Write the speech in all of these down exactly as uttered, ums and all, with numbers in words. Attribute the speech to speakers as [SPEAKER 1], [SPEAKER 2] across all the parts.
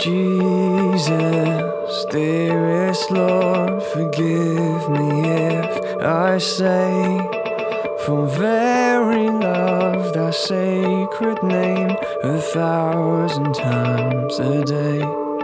[SPEAKER 1] Jesus, dearest Lord, forgive me if I say, for very love thy sacred name a thousand times a day.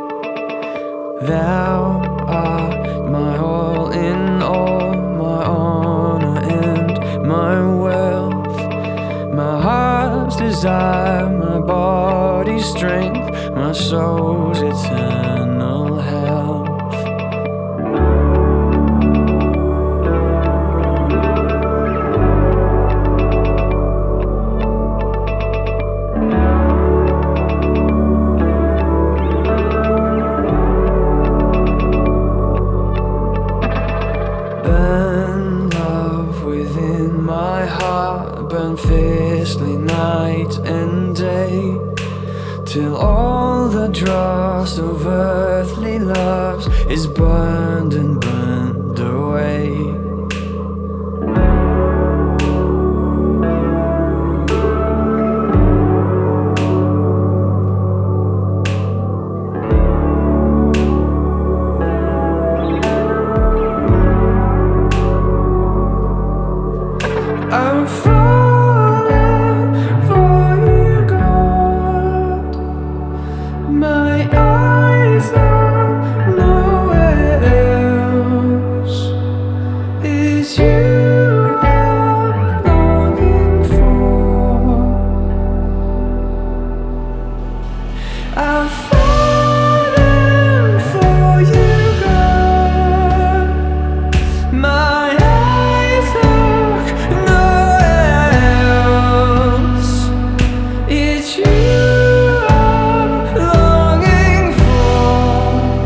[SPEAKER 1] Thou art my all in all, my honor and my wealth, my heart's desire, my body's strength, my soul's eternal health. Burn love within my heart, burn fiercely night and day, till all the dross of earthly loves is burned and burned away. I'm falling for you, God. My eyes are nowhere else. It's you I'm longing for. I'm falling for you, God. My eyes look nowhere else. It's you I'm longing for.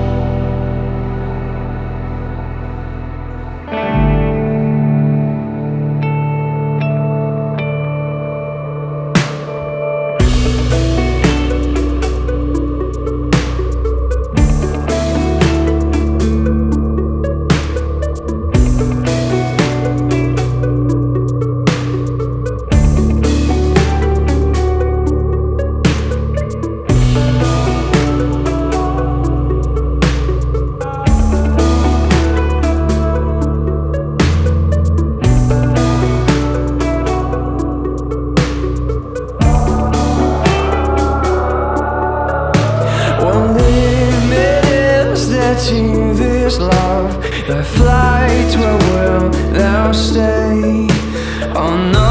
[SPEAKER 1] What limit is there to this love? Thy flight, where will thou stay? Oh no.